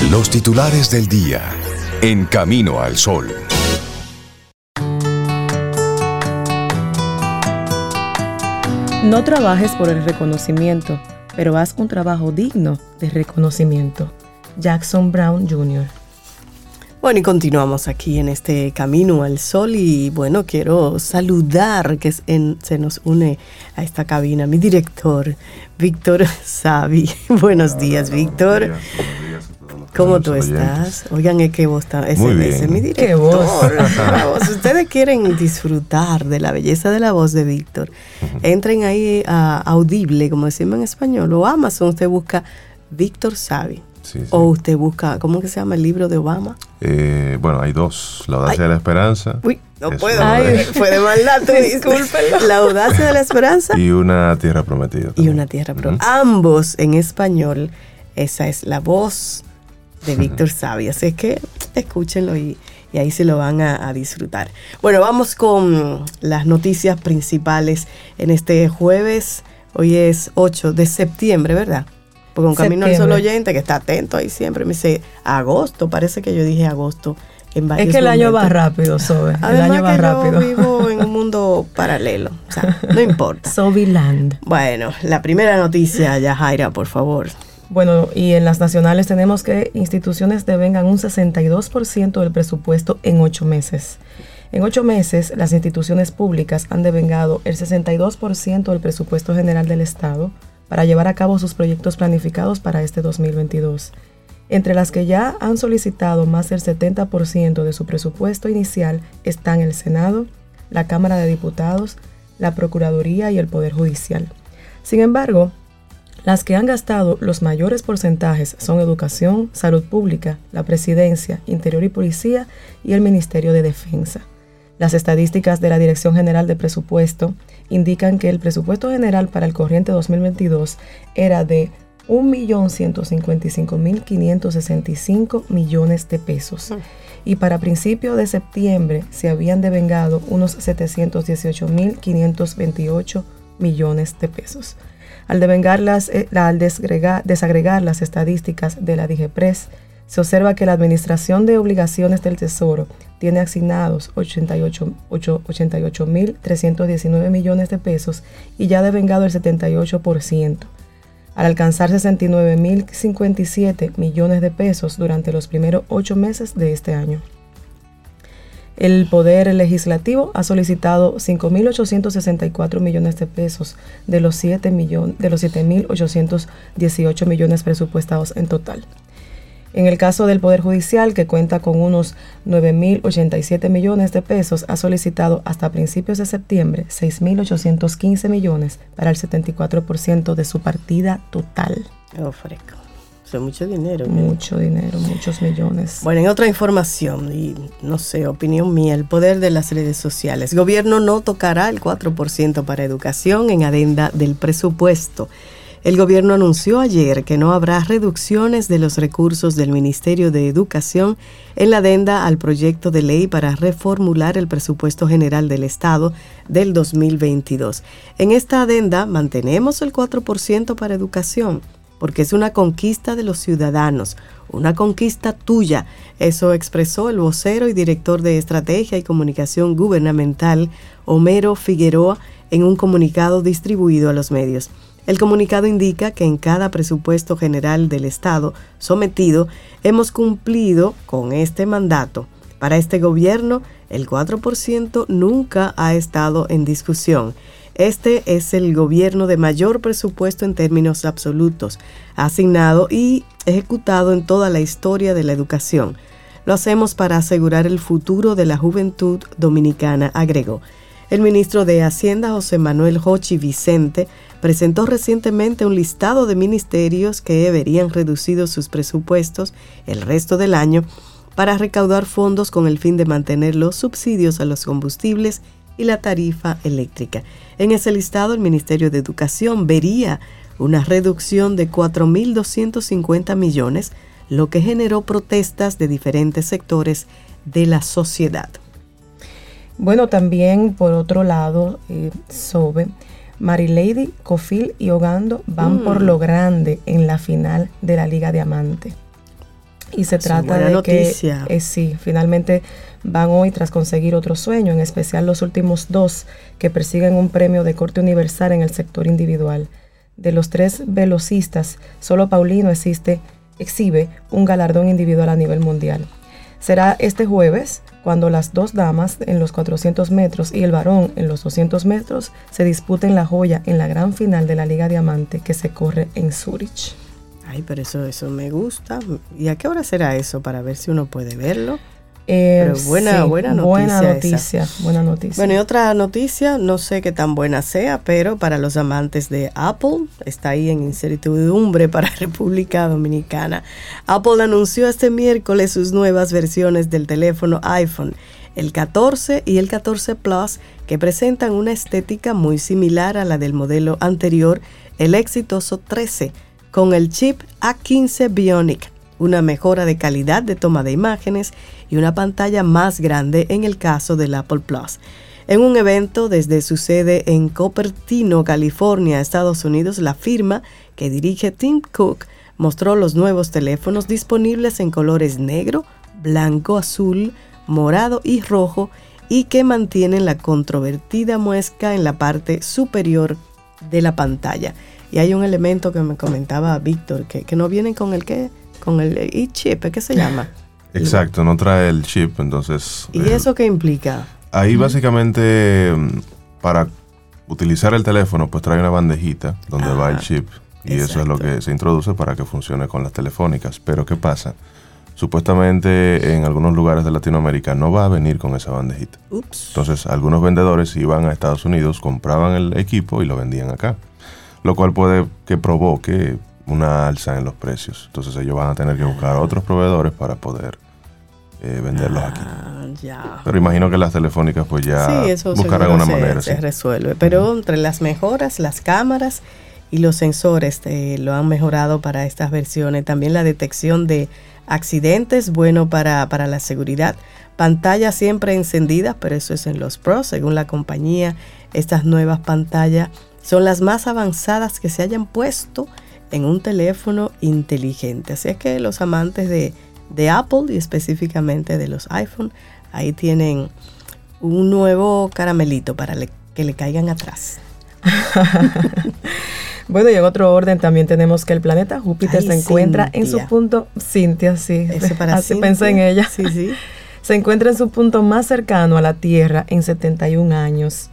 Los titulares del día en Camino al Sol. No trabajes por el reconocimiento, pero haz un trabajo digno de reconocimiento. Jackson Brown Jr. Bueno, y continuamos aquí en este Camino al Sol y bueno, quiero saludar que se nos une a esta cabina mi director, Víctor Savi. Buenos días, Víctor. ¿Cómo tú estás? Oigan, es que vos estás. Ese es mi director. ¿Qué voz? Si ustedes quieren disfrutar de la belleza de la voz de Víctor, entren ahí a Audible, como decimos en español, o Amazon, usted busca Víctor Savi. Sí. O usted busca, ¿cómo que se llama el libro de Obama? Bueno, hay dos, La audacia de la esperanza. Uy, no puedo. Fue de maldad. Discúlpenlo. La audacia de la esperanza. Y Una tierra prometida. Y Una tierra prometida. Ambos en español. Esa es la voz de Víctor Savi. Así que escúchenlo y ahí se lo van a disfrutar. Bueno, vamos con las noticias principales en este jueves. Hoy es 8 de septiembre, ¿verdad? Porque un Camino al Sol oyente que está atento ahí siempre me dice agosto, parece que yo dije agosto en varios Es que el año va rápido, Sobe. El año va rápido. Yo vivo en un mundo paralelo, o sea, no importa. Soviland. Bueno, la primera noticia, Yajaira, por favor. Bueno, y en las nacionales tenemos que instituciones devengan un 62% del presupuesto en 8 meses. En 8 meses, las instituciones públicas han devengado el 62% del presupuesto general del Estado para llevar a cabo sus proyectos planificados para este 2022. Entre las que ya han solicitado más del 70% de su presupuesto inicial están el Senado, la Cámara de Diputados, la Procuraduría y el Poder Judicial. Sin embargo, las que han gastado los mayores porcentajes son Educación, Salud Pública, la Presidencia, Interior y Policía y el Ministerio de Defensa. Las estadísticas de la Dirección General de Presupuesto indican que el presupuesto general para el corriente 2022 era de 1.155.565 millones de pesos. Y para principios de septiembre se habían devengado unos 718.528 millones de pesos. Al desagregar las estadísticas de la DIGEPRES, se observa que la Administración de Obligaciones del Tesoro tiene asignados 88.319 millones de pesos y ya ha devengado el 78%, al alcanzar 69.057 millones de pesos durante los primeros 8 meses de este año. El Poder Legislativo ha solicitado 5.864 millones de pesos de los 7.818 millones presupuestados en total. En el caso del Poder Judicial, que cuenta con unos 9.087 millones de pesos, ha solicitado hasta principios de septiembre 6.815 millones para el 74% de su partida total. Fresco. Eso es mucho dinero. Mucho dinero, muchos millones. Bueno, en otra información, y no sé, opinión mía, el poder de las redes sociales. El gobierno no tocará el 4% para educación en adenda del presupuesto. El gobierno anunció ayer que no habrá reducciones de los recursos del Ministerio de Educación en la adenda al proyecto de ley para reformular el presupuesto general del Estado del 2022. En esta adenda mantenemos el 4% para educación, porque es una conquista de los ciudadanos, una conquista tuya. Eso expresó el vocero y director de Estrategia y Comunicación Gubernamental, Homero Figueroa, en un comunicado distribuido a los medios. El comunicado indica que en cada presupuesto general del Estado sometido hemos cumplido con este mandato. Para este gobierno, el 4% nunca ha estado en discusión. Este es el gobierno de mayor presupuesto en términos absolutos, asignado y ejecutado en toda la historia de la educación. Lo hacemos para asegurar el futuro de la juventud dominicana, agregó. El ministro de Hacienda, José Manuel Jochi Vicente, presentó recientemente un listado de ministerios que verían reducidos sus presupuestos el resto del año para recaudar fondos con el fin de mantener los subsidios a los combustibles y la tarifa eléctrica. En ese listado, el Ministerio de Educación vería una reducción de 4.250 millones, lo que generó protestas de diferentes sectores de la sociedad. Bueno, también por otro lado, Sobe, Marilady, Cofil y Ogando van por lo grande en la final de la Liga Diamante. Y se trata de noticia. Que sí, finalmente van hoy tras conseguir otro sueño, en especial los últimos dos que persiguen un premio de corte universal en el sector individual. De los 3 velocistas, solo Paulino exhibe un galardón individual a nivel mundial. Será este jueves cuando las 2 damas en los 400 metros y el varón en los 200 metros se disputen la joya en la gran final de la Liga Diamante que se corre en Zúrich. Ay, pero eso me gusta. ¿Y a qué hora será eso para ver si uno puede verlo? Pero buena noticia. Buena noticia. Bueno, y otra noticia, no sé qué tan buena sea, pero para los amantes de Apple, está ahí en incertidumbre para República Dominicana. Apple anunció este miércoles sus nuevas versiones del teléfono iPhone, el 14 y el 14 Plus, que presentan una estética muy similar a la del modelo anterior, el exitoso 13, con el chip A15 Bionic, una mejora de calidad de toma de imágenes y una pantalla más grande en el caso del Apple Plus. En un evento desde su sede en Cupertino, California, Estados Unidos, la firma que dirige Tim Cook mostró los nuevos teléfonos disponibles en colores negro, blanco, azul, morado y rojo, y que mantienen la controvertida muesca en la parte superior de la pantalla. Y hay un elemento que me comentaba Víctor, que no vienen con el e-chip, ¿qué se llama? Exacto, no trae el chip, entonces... ¿Y eso qué implica? Ahí básicamente para utilizar el teléfono pues trae una bandejita donde va el chip y exacto. Eso es lo que se introduce para que funcione con las telefónicas. Pero ¿qué pasa? Supuestamente en algunos lugares de Latinoamérica no va a venir con esa bandejita. Ups. Entonces algunos vendedores iban a Estados Unidos, compraban el equipo y lo vendían acá, lo cual puede que provoque una alza en los precios. Entonces ellos van a tener que buscar otros proveedores para poder venderlos aquí. Ya. Pero imagino que las telefónicas pues ya sí, eso buscarán una manera. Se resuelve. Pero entre las mejoras, las cámaras y los sensores lo han mejorado para estas versiones. También la detección de accidentes, bueno para la seguridad. Pantallas siempre encendidas, pero eso es en los Pro, según la compañía. Estas nuevas pantallas son las más avanzadas que se hayan puesto en un teléfono inteligente. Así es que los amantes de Apple y específicamente de los iPhone, ahí tienen un nuevo caramelito para que le caigan atrás. Bueno, y en otro orden también tenemos que el planeta Júpiter se encuentra en su punto... Cintia, sí. Así pensé en ella. Sí, sí. Se encuentra en su punto más cercano a la Tierra en 71 años.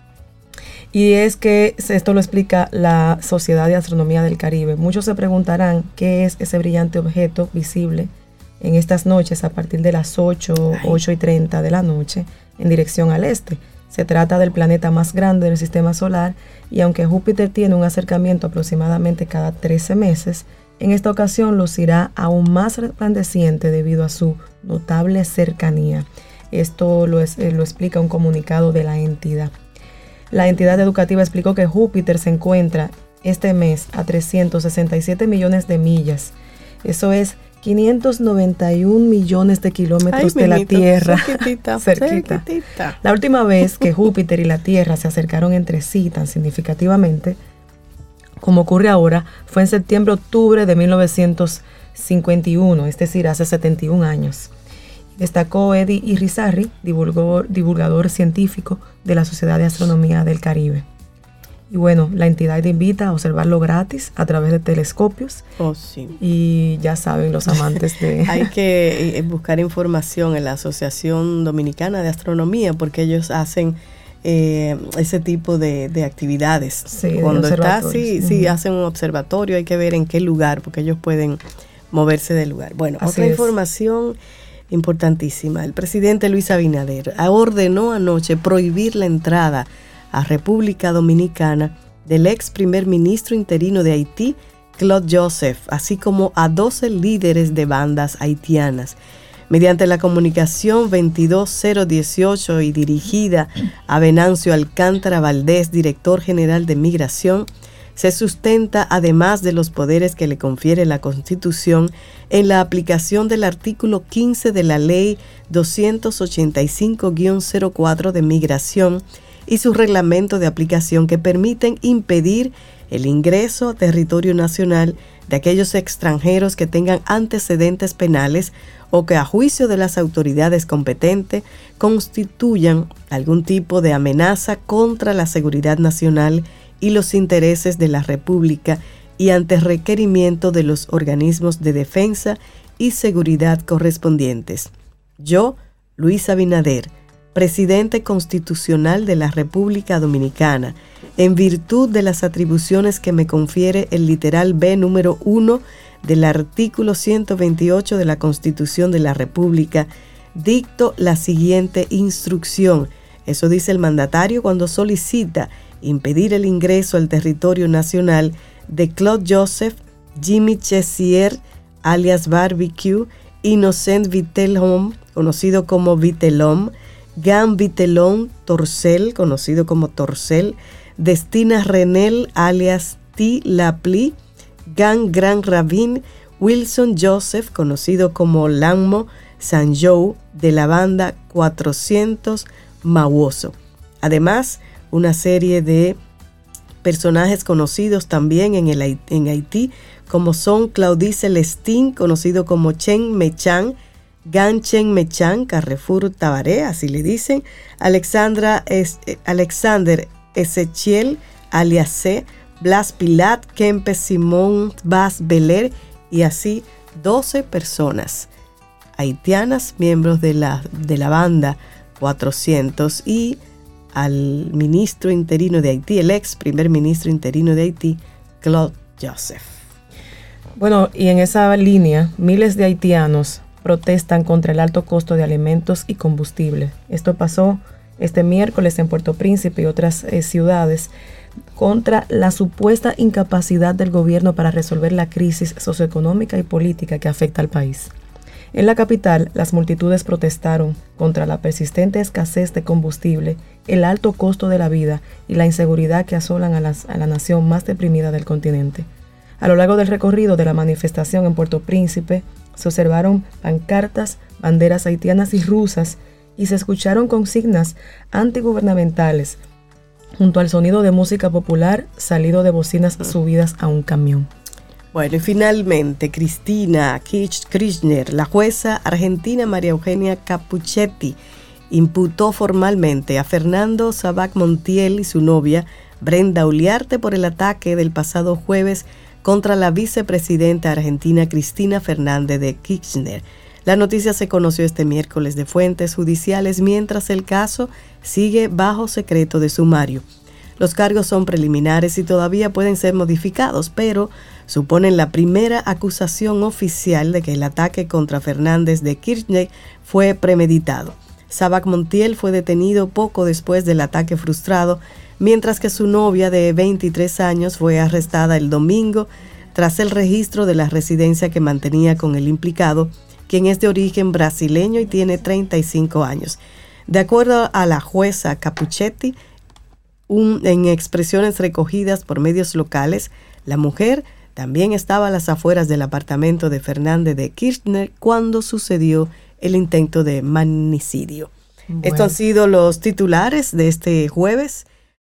Y es que esto lo explica la Sociedad de Astronomía del Caribe. Muchos se preguntarán qué es ese brillante objeto visible en estas noches a partir de las 8:30 de la noche en dirección al este. Se trata del planeta más grande del sistema solar y aunque Júpiter tiene un acercamiento aproximadamente cada 13 meses, en esta ocasión lucirá aún más resplandeciente debido a su notable cercanía. Esto lo explica un comunicado de la entidad. La entidad educativa explicó que Júpiter se encuentra este mes a 367 millones de millas. Eso es 591 millones de kilómetros de la Tierra. Cerquita. La última vez que Júpiter y la Tierra se acercaron entre sí tan significativamente, como ocurre ahora, fue en septiembre-octubre de 1951, es decir, hace 71 años. Destacó Eddie Irizarry, divulgador científico de la Sociedad de Astronomía del Caribe. Y bueno, la entidad invita a observarlo gratis a través de telescopios. Oh, sí. Y ya saben los amantes de... Hay que buscar información en la Asociación Dominicana de Astronomía porque ellos hacen ese tipo de actividades. Sí, cuando está así, sí, hacen un observatorio, hay que ver en qué lugar porque ellos pueden moverse del lugar. Bueno, así otra es. Información importantísima. El presidente Luis Abinader ordenó anoche prohibir la entrada a República Dominicana del ex primer ministro interino de Haití, Claude Joseph, así como a 12 líderes de bandas haitianas. Mediante la comunicación 22018 y dirigida a Venancio Alcántara Valdés, director general de Migración, se sustenta, además de los poderes que le confiere la Constitución, en la aplicación del artículo 15 de la Ley 285-04 de Migración y su reglamento de aplicación que permiten impedir el ingreso a territorio nacional de aquellos extranjeros que tengan antecedentes penales o que a juicio de las autoridades competentes constituyan algún tipo de amenaza contra la seguridad nacional y los intereses de la República y ante requerimiento de los organismos de defensa y seguridad correspondientes. Yo, Luis Abinader, presidente constitucional de la República Dominicana, en virtud de las atribuciones que me confiere el literal B número 1 del artículo 128 de la Constitución de la República, dicto la siguiente instrucción. Eso dice el mandatario cuando solicita impedir el ingreso al territorio nacional de Claude Joseph, Jimmy Chessier, alias Barbecue, Innocent Vitelhom, conocido como Vitelhom, Gan Vitelhom Torcel, conocido como Torcel, Destina Renel, alias T. Lapli, Gan Gran Ravin, Wilson Joseph, conocido como Lanmo Sanjou, de la banda 400 Mauoso. Además, una serie de personajes conocidos también en Haití, como son Claudice Lestin, conocido como Chen Mechan, Gan Chen Mechan, Carrefour Tabaré, así le dicen, Alexander Ezechiel, alias C, Blas Pilat, Kempe Simón Bas Beler, y así 12 personas haitianas, miembros de la banda 400, y al ministro interino de Haití, el ex primer ministro interino de Haití, Claude Joseph. Bueno, y en esa línea, miles de haitianos protestan contra el alto costo de alimentos y combustible. Esto pasó este miércoles en Puerto Príncipe y otras ciudades, contra la supuesta incapacidad del gobierno para resolver la crisis socioeconómica y política que afecta al país. En la capital, las multitudes protestaron contra la persistente escasez de combustible, el alto costo de la vida y la inseguridad que asolan a la nación más deprimida del continente. A lo largo del recorrido de la manifestación en Puerto Príncipe, se observaron pancartas, banderas haitianas y rusas y se escucharon consignas antigubernamentales junto al sonido de música popular salido de bocinas subidas a un camión. Bueno, y finalmente, Cristina Kirchner, la jueza argentina María Eugenia Capuchetti, imputó formalmente a Fernando Sabac Montiel y su novia Brenda Uliarte por el ataque del pasado jueves contra la vicepresidenta argentina Cristina Fernández de Kirchner. La noticia se conoció este miércoles de fuentes judiciales mientras el caso sigue bajo secreto de sumario. Los cargos son preliminares y todavía pueden ser modificados, pero suponen la primera acusación oficial de que el ataque contra Fernández de Kirchner fue premeditado. Sabac Montiel fue detenido poco después del ataque frustrado, mientras que su novia de 23 años fue arrestada el domingo tras el registro de la residencia que mantenía con el implicado, quien es de origen brasileño y tiene 35 años. De acuerdo a la jueza Capuchetti, en expresiones recogidas por medios locales, la mujer también estaba a las afueras del apartamento de Fernández de Kirchner cuando sucedió el intento de magnicidio. Bueno. Estos han sido los titulares de este jueves